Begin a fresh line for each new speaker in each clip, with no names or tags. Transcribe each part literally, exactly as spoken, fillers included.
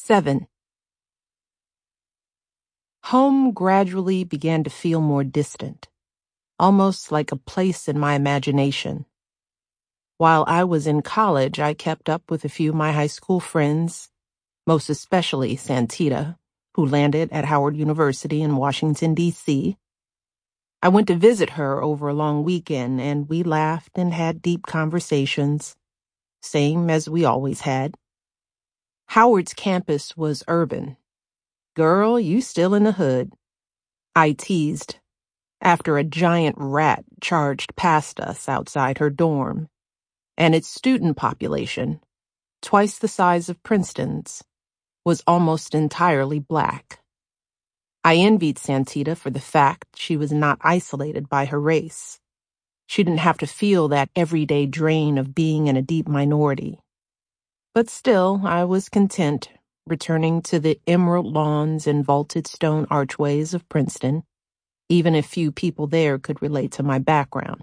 Seven. Home gradually began to feel more distant, almost like a place in my imagination. While I was in college, I kept up with a few of my high school friends, most especially Santita, who landed at Howard University in Washington, D C I went to visit her over a long weekend, and we laughed and had deep conversations, same as we always had. Howard's campus was urban. Girl, you still in the hood, I teased, after a giant rat charged past us outside her dorm, and its student population, twice the size of Princeton's, was almost entirely black. I envied Santita for the fact she was not isolated by her race. She didn't have to feel that everyday drain of being in a deep minority. But still, I was content returning to the emerald lawns and vaulted stone archways of Princeton, even if few people there could relate to my background.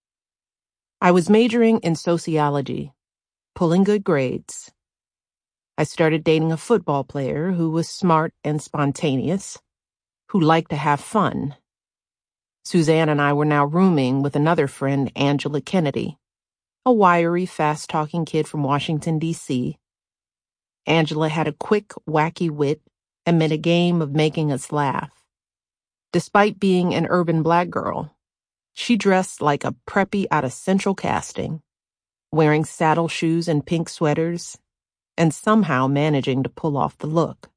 I was majoring in sociology, pulling good grades. I started dating a football player who was smart and spontaneous, who liked to have fun. Suzanne and I were now rooming with another friend, Angela Kennedy, a wiry, fast-talking kid from Washington, D C Angela had a quick, wacky wit and made a game of making us laugh. Despite being an urban black girl, she dressed like a preppy out of Central Casting, wearing saddle shoes and pink sweaters, and somehow managing to pull off the look.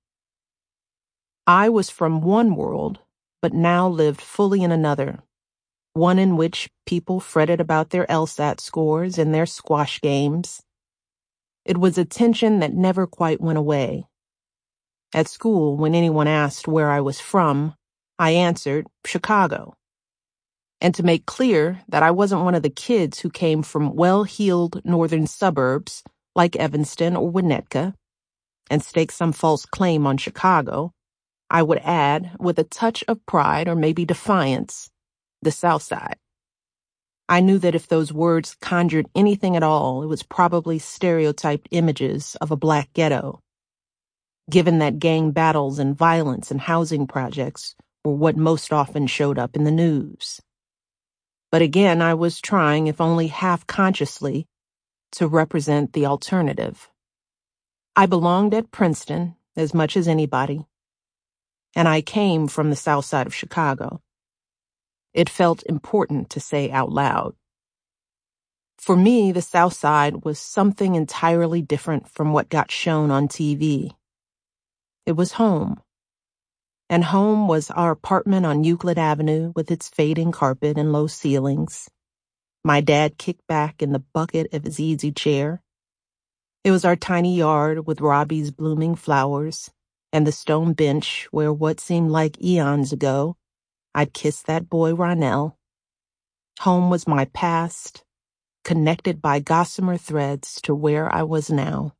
I was from one world, but now lived fully in another, one in which people fretted about their LSAT scores and their squash games. It was a tension that never quite went away. At school, when anyone asked where I was from, I answered, Chicago. And to make clear that I wasn't one of the kids who came from well-heeled northern suburbs like Evanston or Winnetka and staked some false claim on Chicago, I would add, with a touch of pride or maybe defiance, the South Side. I knew that if those words conjured anything at all, it was probably stereotyped images of a black ghetto, given that gang battles and violence and housing projects were what most often showed up in the news. But again, I was trying, if only half-consciously, to represent the alternative. I belonged at Princeton as much as anybody, and I came from the South Side of Chicago. It felt important to say out loud. For me, the South Side was something entirely different from what got shown on T V. It was home. And home was our apartment on Euclid Avenue with its fading carpet and low ceilings. My dad kicked back in the bucket of his easy chair. It was our tiny yard with Robbie's blooming flowers and the stone bench where what seemed like eons ago I'd kissed that boy Ronell. Home was my past, connected by gossamer threads to where I was now.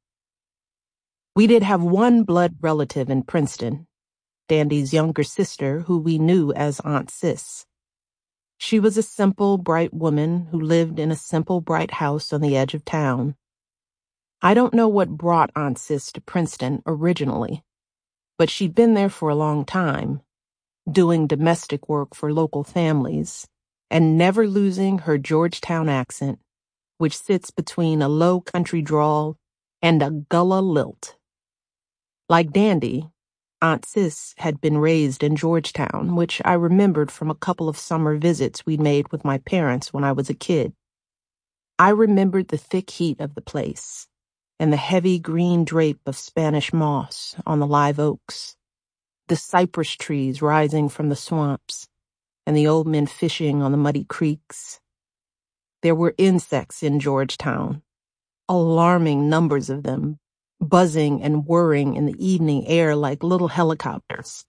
We did have one blood relative in Princeton, Dandy's younger sister, who we knew as Aunt Sis. She was a simple, bright woman who lived in a simple, bright house on the edge of town. I don't know what brought Aunt Sis to Princeton originally, but she'd been there for a long time, doing domestic work for local families, and never losing her Georgetown accent, which sits between a low country drawl and a gullah lilt. Like Dandy, Aunt Sis had been raised in Georgetown, which I remembered from a couple of summer visits we'd made with my parents when I was a kid. I remembered the thick heat of the place, and the heavy green drape of Spanish moss on the live oaks, the cypress trees rising from the swamps, and the old men fishing on the muddy creeks. There were insects in Georgetown, alarming numbers of them, buzzing and whirring in the evening air like little helicopters.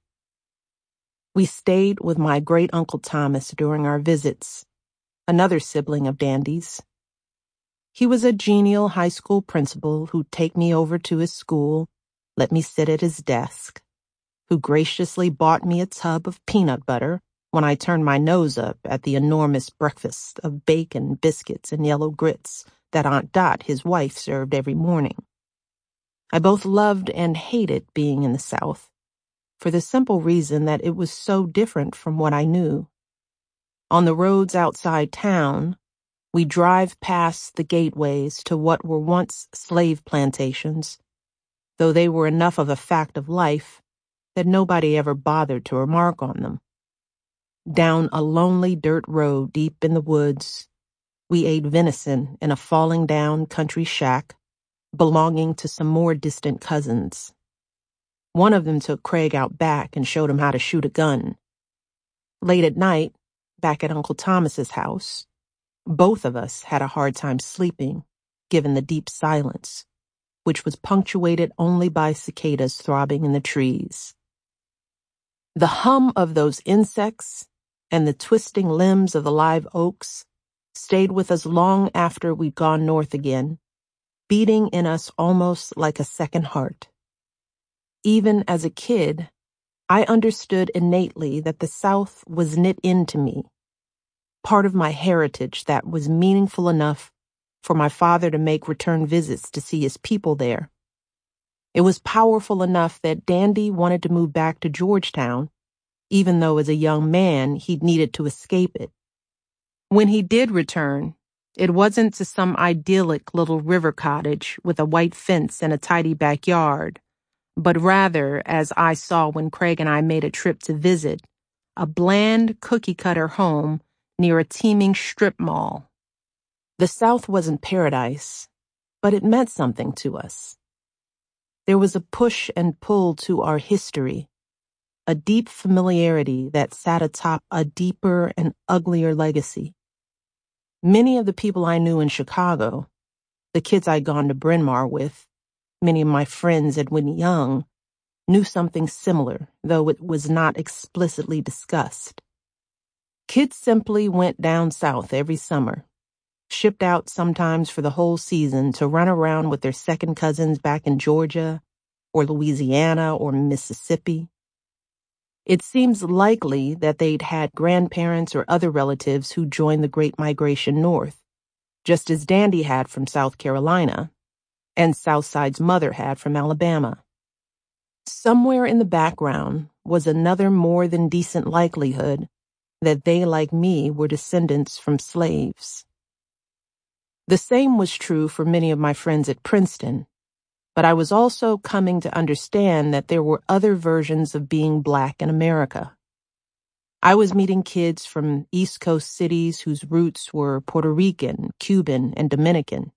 We stayed with my great-uncle Thomas during our visits, another sibling of Dandy's. He was a genial high school principal who'd take me over to his school, let me sit at his desk, who graciously bought me a tub of peanut butter when I turned my nose up at the enormous breakfast of bacon, biscuits, and yellow grits that Aunt Dot, his wife, served every morning. I both loved and hated being in the South, for the simple reason that it was so different from what I knew. On the roads outside town, we drive past the gateways to what were once slave plantations, though they were enough of a fact of life that nobody ever bothered to remark on them. Down a lonely dirt road deep in the woods, we ate venison in a falling down country shack belonging to some more distant cousins. One of them took Craig out back and showed him how to shoot a gun. Late at night, back at Uncle Thomas's house, both of us had a hard time sleeping, given the deep silence, which was punctuated only by cicadas throbbing in the trees. The hum of those insects and the twisting limbs of the live oaks stayed with us long after we'd gone north again, beating in us almost like a second heart. Even as a kid, I understood innately that the South was knit into me, part of my heritage that was meaningful enough for my father to make return visits to see his people there. It was powerful enough that Dandy wanted to move back to Georgetown, even though as a young man he'd needed to escape it. When he did return, it wasn't to some idyllic little river cottage with a white fence and a tidy backyard, but rather, as I saw when Craig and I made a trip to visit, a bland cookie-cutter home near a teeming strip mall. The South wasn't paradise, but it meant something to us. There was a push and pull to our history, a deep familiarity that sat atop a deeper and uglier legacy. Many of the people I knew in Chicago, the kids I'd gone to Bryn Mawr with, many of my friends at Whitney Young, knew something similar, though it was not explicitly discussed. Kids simply went down south every summer, shipped out sometimes for the whole season to run around with their second cousins back in Georgia or Louisiana or Mississippi. It seems likely that they'd had grandparents or other relatives who joined the Great Migration north, just as Dandy had from South Carolina, and Southside's mother had from Alabama. Somewhere in the background was another more than decent likelihood that they, like me, were descendants from slaves. The same was true for many of my friends at Princeton, but I was also coming to understand that there were other versions of being Black in America. I was meeting kids from East Coast cities whose roots were Puerto Rican, Cuban, and Dominican.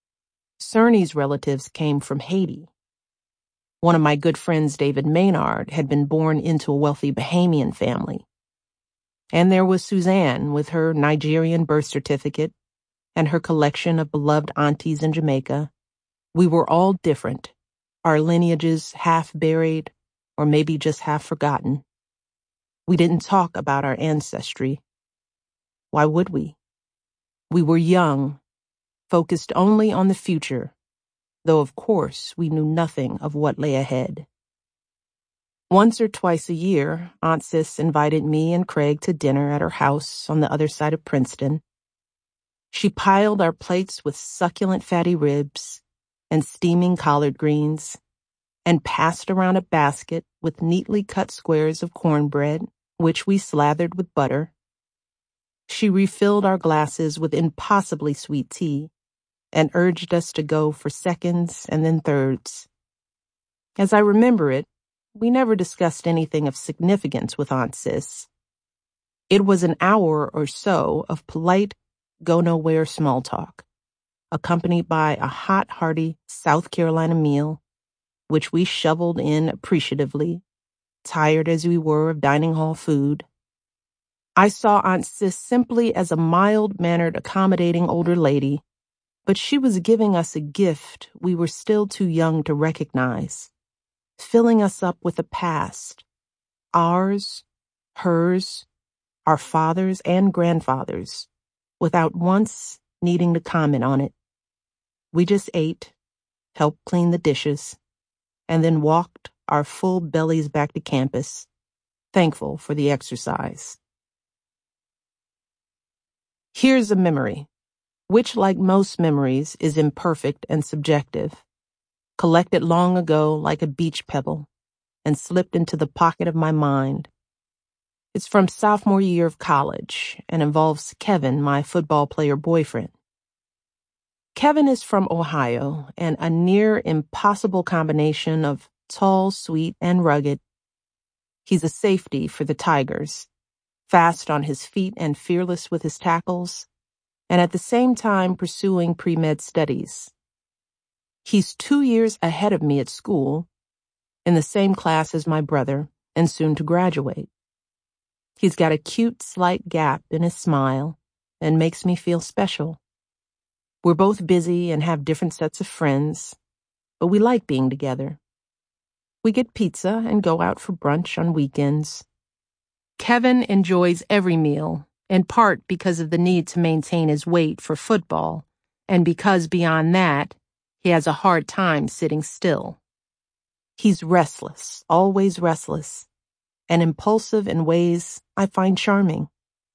Cerny's relatives came from Haiti. One of my good friends, David Maynard, had been born into a wealthy Bahamian family. And there was Suzanne with her Nigerian birth certificate and her collection of beloved aunties in Jamaica. We were all different, our lineages half buried or maybe just half forgotten. We didn't talk about our ancestry. Why would we? We were young, focused only on the future, though of course we knew nothing of what lay ahead. Once or twice a year, Aunt Sis invited me and Craig to dinner at her house on the other side of Princeton. She piled our plates with succulent fatty ribs and steaming collard greens, and passed around a basket with neatly cut squares of cornbread, which we slathered with butter. She refilled our glasses with impossibly sweet tea, and urged us to go for seconds and then thirds. As I remember it, we never discussed anything of significance with Aunt Sis. It was an hour or so of polite, go-nowhere small talk, accompanied by a hot, hearty South Carolina meal, which we shoveled in appreciatively, tired as we were of dining hall food. I saw Aunt Sis simply as a mild-mannered, accommodating older lady, but she was giving us a gift we were still too young to recognize, filling us up with a past, ours, hers, our fathers and grandfathers, without once needing to comment on it. We just ate, helped clean the dishes, and then walked our full bellies back to campus, thankful for the exercise. Here's a memory, which, like most memories, is imperfect and subjective. collected long ago like a beach pebble, and slipped into the pocket of my mind. It's from sophomore year of college and involves Kevin, my football player boyfriend. Kevin is from Ohio and a near impossible combination of tall, sweet, and rugged. He's a safety for the Tigers, fast on his feet and fearless with his tackles, and at the same time pursuing pre-med studies. He's two years ahead of me at school, in the same class as my brother, and soon to graduate. He's got a cute, slight gap in his smile and makes me feel special. We're both busy and have different sets of friends, but we like being together. We get pizza and go out for brunch on weekends. Kevin enjoys every meal, in part because of the need to maintain his weight for football, and because beyond that, he has a hard time sitting still. He's restless, always restless, and impulsive in ways I find charming.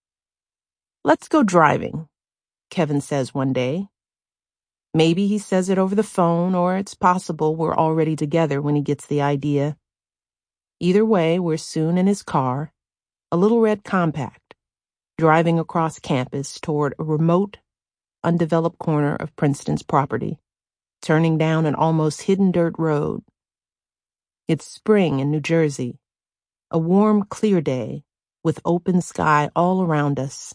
"Let's go driving," Kevin says one day. Maybe he says it over the phone, or it's possible we're already together when he gets the idea. Either way, we're soon in his car, a little red compact, driving across campus toward a remote, undeveloped corner of Princeton's property, turning down an almost hidden dirt road. It's spring in New Jersey, a warm, clear day with open sky all around us.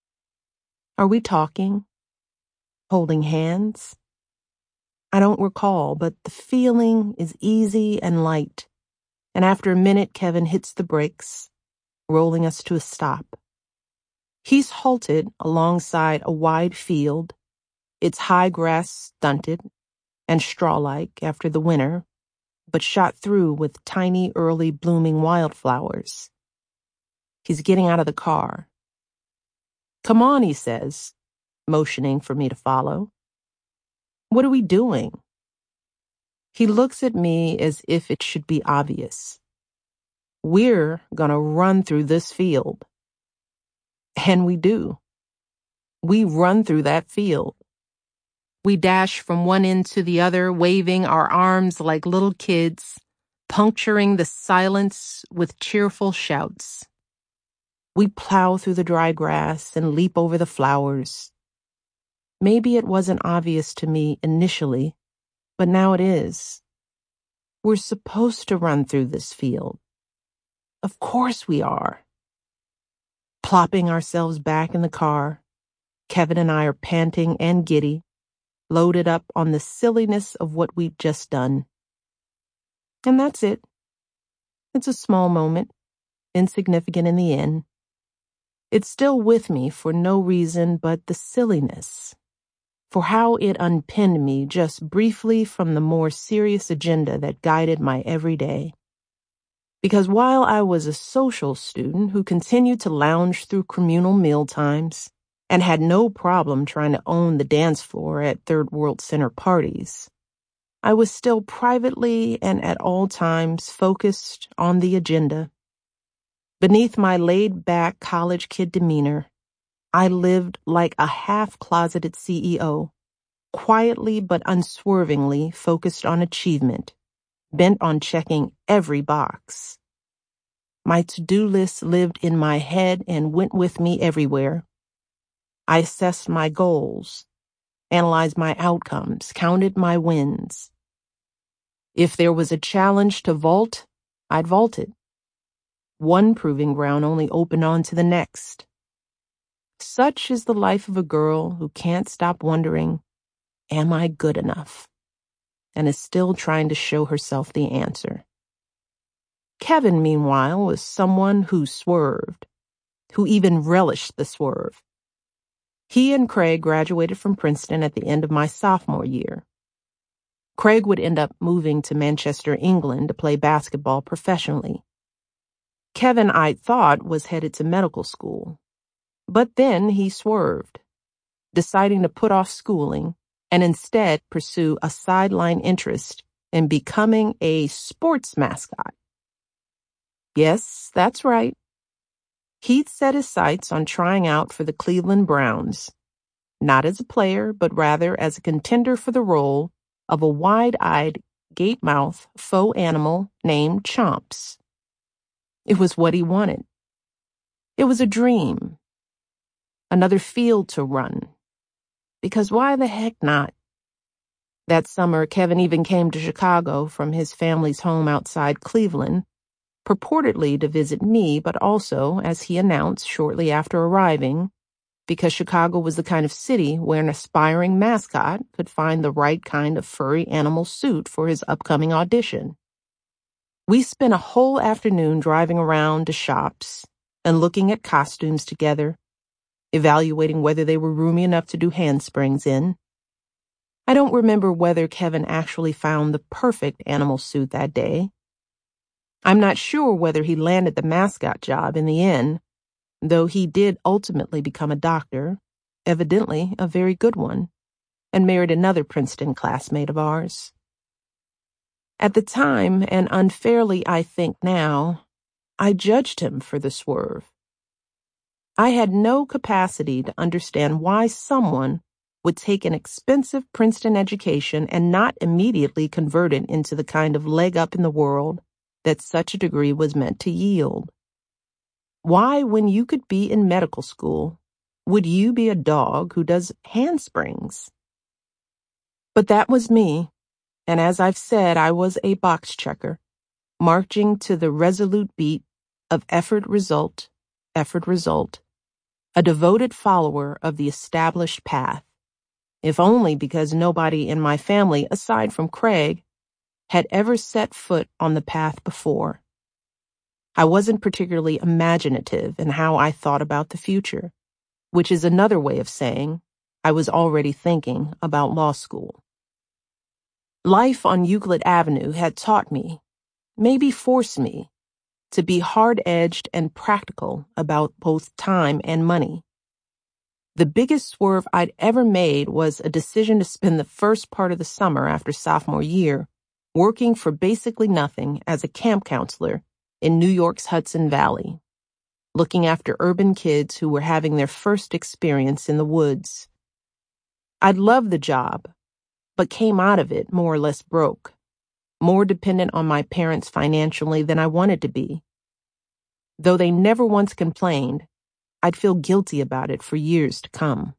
Are we talking? Holding hands? I don't recall, but the feeling is easy and light, and after a minute Kevin hits the brakes, rolling us to a stop. He's halted alongside a wide field, its high grass stunted and straw-like after the winter, but shot through with tiny early blooming wildflowers. He's getting out of the car. "Come on," he says, motioning for me to follow. "What are we doing?" He looks at me as if it should be obvious. We're gonna run through this field. And we do. We run through that field. We dash from one end to the other, waving our arms like little kids, puncturing the silence with cheerful shouts. We plow through the dry grass and leap over the flowers. Maybe it wasn't obvious to me initially, but now it is. We're supposed to run through this field. Of course we are. Plopping ourselves back in the car, Kevin and I are panting and giddy, loaded up on the silliness of what we'd just done. And that's it. It's a small moment, insignificant in the end. It's still with me for no reason but the silliness, for how it unpinned me just briefly from the more serious agenda that guided my everyday. Because while I was a social student who continued to lounge through communal meal times and had no problem trying to own the dance floor at Third World Center parties, I was still privately and at all times focused on the agenda. Beneath my laid-back college kid demeanor, I lived like a half-closeted C E O, quietly but unswervingly focused on achievement, bent on checking every box. My to-do list lived in my head and went with me everywhere. I assessed my goals, analyzed my outcomes, counted my wins. If there was a challenge to vault, I'd vault it. One proving ground only opened on to the next. Such is the life of a girl who can't stop wondering, am I good enough? And is still trying to show herself the answer. Kevin, meanwhile, was someone who swerved, who even relished the swerve. He and Craig graduated from Princeton at the end of my sophomore year. Craig would end up moving to Manchester, England to play basketball professionally. Kevin, I thought, was headed to medical school. But then he swerved, deciding to put off schooling and instead pursue a sideline interest in becoming a sports mascot. Yes, that's right. He'd set his sights on trying out for the Cleveland Browns, not as a player, but rather as a contender for the role of a wide-eyed gape-mouth faux animal named Chomps. It was what he wanted. It was a dream. Another field to run. Because why the heck not? That summer, Kevin even came to Chicago from his family's home outside Cleveland, purportedly to visit me, but also, as he announced shortly after arriving, because Chicago was the kind of city where an aspiring mascot could find the right kind of furry animal suit for his upcoming audition. We spent a whole afternoon driving around to shops and looking at costumes together, evaluating whether they were roomy enough to do handsprings in. I don't remember whether Kevin actually found the perfect animal suit that day. I'm not sure whether he landed the mascot job in the end, though he did ultimately become a doctor, evidently a very good one, and married another Princeton classmate of ours. At the time, and unfairly I think now, I judged him for the swerve. I had no capacity to understand why someone would take an expensive Princeton education and not immediately convert it into the kind of leg up in the world that such a degree was meant to yield. Why, when you could be in medical school, would you be a dog who does handsprings? But that was me, and as I've said, I was a box checker, marching to the resolute beat of effort result, effort result, a devoted follower of the established path, if only because nobody in my family, aside from Craig, had ever set foot on the path before. I wasn't particularly imaginative in how I thought about the future, which is another way of saying I was already thinking about law school. Life on Euclid Avenue had taught me, maybe forced me, to be hard-edged and practical about both time and money. The biggest swerve I'd ever made was a decision to spend the first part of the summer after sophomore year working for basically nothing as a camp counselor in New York's Hudson Valley, looking after urban kids who were having their first experience in the woods. I'd loved the job, but came out of it more or less broke, more dependent on my parents financially than I wanted to be. Though they never once complained, I'd feel guilty about it for years to come.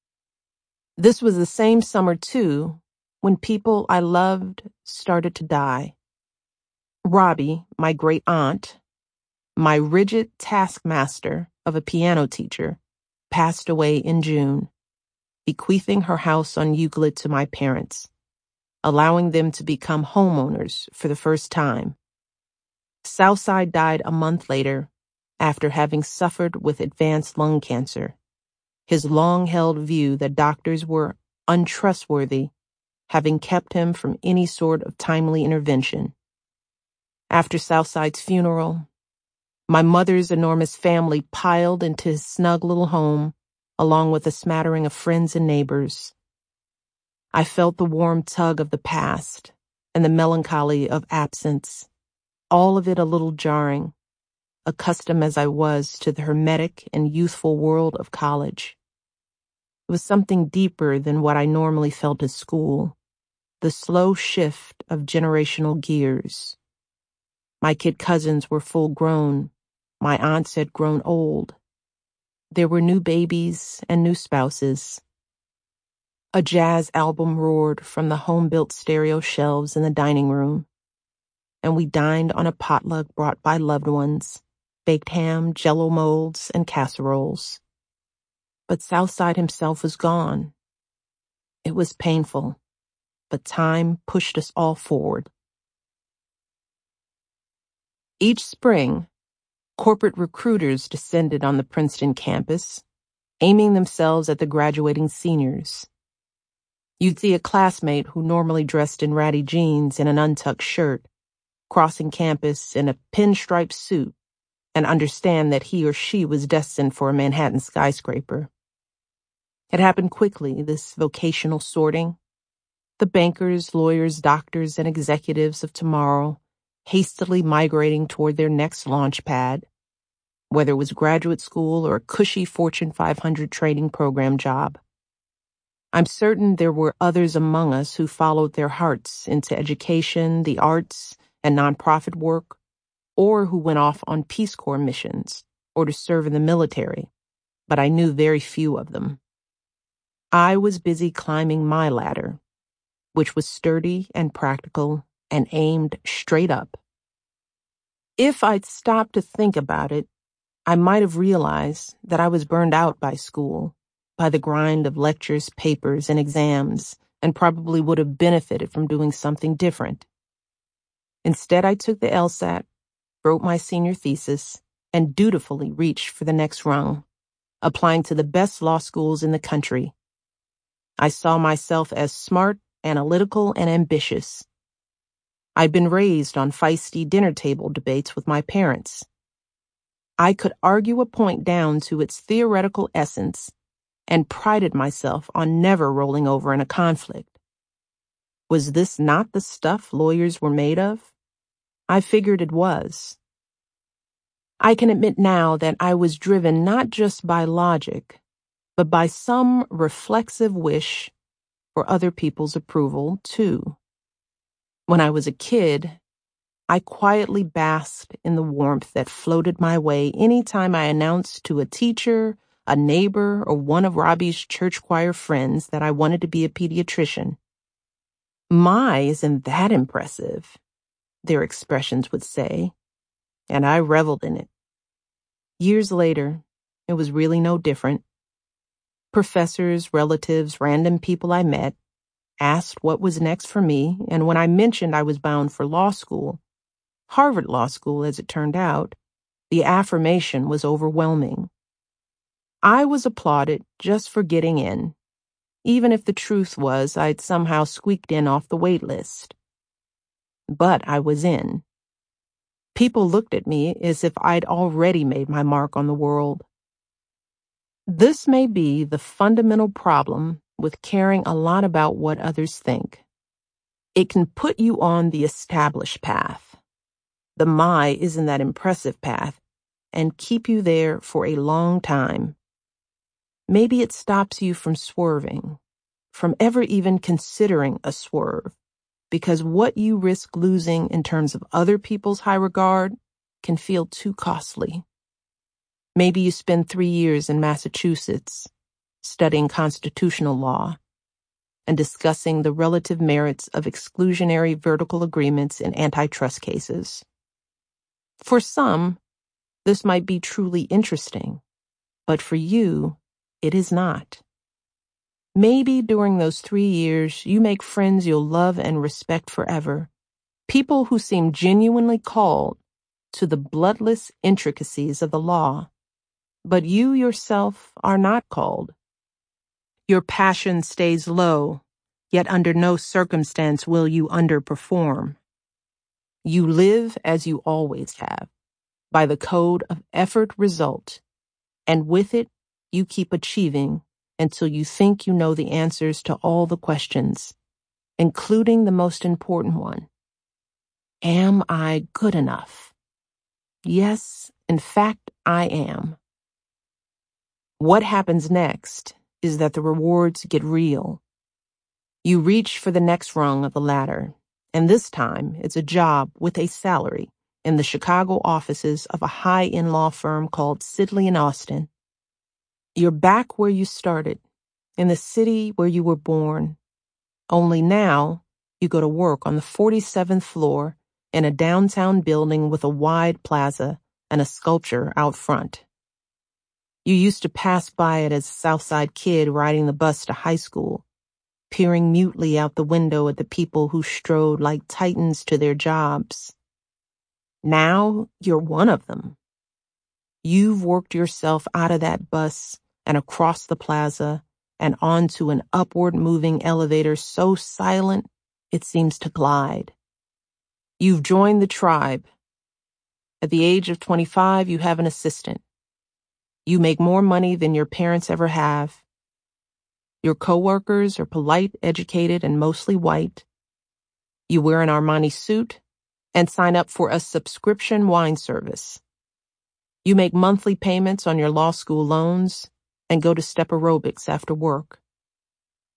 This was the same summer, too, when people I loved started to die. Robbie, my great aunt, my rigid taskmaster of a piano teacher, passed away in June, bequeathing her house on Euclid to my parents, allowing them to become homeowners for the first time. Southside died a month later, after having suffered with advanced lung cancer, his long-held view that doctors were untrustworthy having kept him from any sort of timely intervention. After Southside's funeral, my mother's enormous family piled into his snug little home, along with a smattering of friends and neighbors. I felt the warm tug of the past and the melancholy of absence, all of it a little jarring, accustomed as I was to the hermetic and youthful world of college. It was something deeper than what I normally felt at school, the slow shift of generational gears. My kid cousins were full grown. My aunts had grown old. There were new babies and new spouses. A jazz album roared from the home-built stereo shelves in the dining room, and we dined on a potluck brought by loved ones, baked ham, jello molds, and casseroles. But Southside himself was gone. It was painful, but time pushed us all forward. Each spring, corporate recruiters descended on the Princeton campus, aiming themselves at the graduating seniors. You'd see a classmate who normally dressed in ratty jeans and an untucked shirt, crossing campus in a pinstripe suit, and understand that he or she was destined for a Manhattan skyscraper. It happened quickly, this vocational sorting. The bankers, lawyers, doctors, and executives of tomorrow hastily migrating toward their next launch pad, whether it was graduate school or a cushy Fortune five hundred training program job. I'm certain there were others among us who followed their hearts into education, the arts, and nonprofit work, or who went off on Peace Corps missions or to serve in the military, but I knew very few of them. I was busy climbing my ladder, which was sturdy and practical and aimed straight up. If I'd stopped to think about it, I might have realized that I was burned out by school, by the grind of lectures, papers, and exams, and probably would have benefited from doing something different. Instead, I took the LSAT, wrote my senior thesis, and dutifully reached for the next rung, applying to the best law schools in the country. I saw myself as smart, analytical, and ambitious. I'd been raised on feisty dinner table debates with my parents. I could argue a point down to its theoretical essence and prided myself on never rolling over in a conflict. Was this not the stuff lawyers were made of? I figured it was. I can admit now that I was driven not just by logic, but by some reflexive wish for other people's approval, too. When I was a kid, I quietly basked in the warmth that floated my way any time I announced to a teacher, a neighbor, or one of Robbie's church choir friends that I wanted to be a pediatrician. My, isn't that impressive, their expressions would say, and I reveled in it. Years later, it was really no different. Professors, relatives, random people I met asked what was next for me, and when I mentioned I was bound for law school, Harvard Law School as it turned out, the affirmation was overwhelming. I was applauded just for getting in, even if the truth was I'd somehow squeaked in off the wait list. But I was in. People looked at me as if I'd already made my mark on the world. This may be the fundamental problem with caring a lot about what others think. It can put you on the established path, the my isn't that impressive path, and keep you there for a long time. Maybe it stops you from swerving, from ever even considering a swerve, because what you risk losing in terms of other people's high regard can feel too costly. Maybe you spend three years in Massachusetts studying constitutional law and discussing the relative merits of exclusionary vertical agreements in antitrust cases. For some, this might be truly interesting, but for you, it is not. Maybe during those three years, you make friends you'll love and respect forever, people who seem genuinely called to the bloodless intricacies of the law. But you yourself are not called. Your passion stays low, yet under no circumstance will you underperform. You live as you always have, by the code of effort-result, and with it, you keep achieving until you think you know the answers to all the questions, including the most important one. Am I good enough? Yes, in fact, I am. What happens next is that the rewards get real. You reach for the next rung of the ladder, and this time it's a job with a salary in the Chicago offices of a high-end law firm called Sidley and Austin. You're back where you started, in the city where you were born. Only now, you go to work on the forty-seventh floor in a downtown building with a wide plaza and a sculpture out front. You used to pass by it as a Southside kid riding the bus to high school, peering mutely out the window at the people who strode like titans to their jobs. Now you're one of them. You've worked yourself out of that bus and across the plaza and onto an upward-moving elevator so silent it seems to glide. You've joined the tribe. At the age of twenty-five, you have an assistant. You make more money than your parents ever have. Your coworkers are polite, educated, and mostly white. You wear an Armani suit and sign up for a subscription wine service. You make monthly payments on your law school loans and go to step aerobics after work.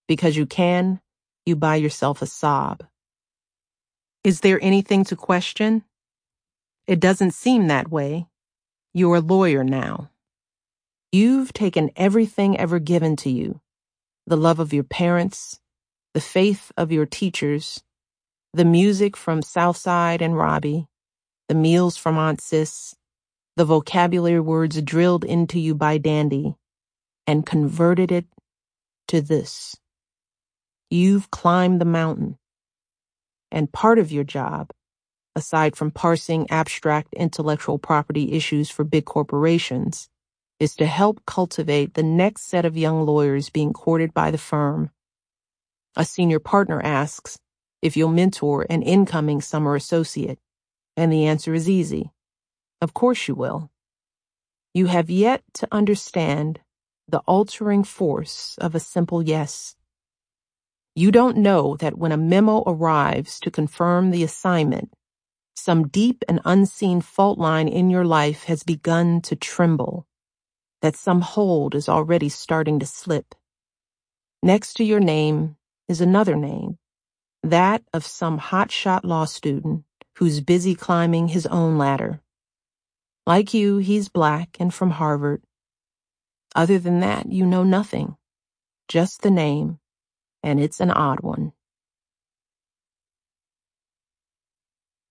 Because you can, you buy yourself a sob. Is there anything to question? It doesn't seem that way. You're a lawyer now. You've taken everything ever given to you, the love of your parents, the faith of your teachers, the music from Southside and Robbie, the meals from Aunt Sis, the vocabulary words drilled into you by Dandy, and converted it to this. You've climbed the mountain. And part of your job, aside from parsing abstract intellectual property issues for big corporations, is to help cultivate the next set of young lawyers being courted by the firm. A senior partner asks if you'll mentor an incoming summer associate, and the answer is easy. Of course you will. You have yet to understand the altering force of a simple yes. You don't know that when a memo arrives to confirm the assignment, some deep and unseen fault line in your life has begun to tremble, that some hold is already starting to slip. Next to your name is another name, that of some hotshot law student who's busy climbing his own ladder. Like you, he's black and from Harvard. Other than that, you know nothing, just the name, and it's an odd one.